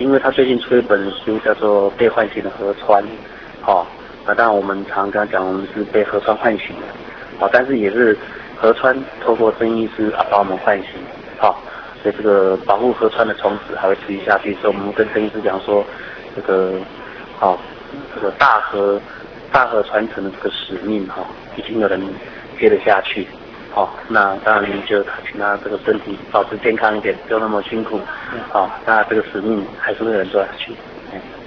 因为他最近出一本书叫做《被唤醒的河川》，好，那当然我们常跟他讲，我们是被河川唤醒的，好，但是也是河川透过曾医师把我们唤醒，好，所以这个保护河川的种子还会持续下去，所以我们跟曾医师讲说，这个好，这个大河传承的这个使命哈，已经有人接得下去。好，那当然就请他这个身体保持健康一点，不要那么辛苦。好，那这个使命还是会有人做下去。